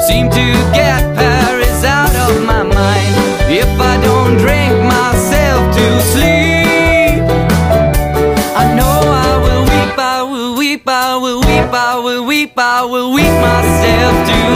seem to get Paris out of my mind. If I don't drink myself to sleep, I know I will weep, I will weep, I will weep, I will weep, I will weep myself to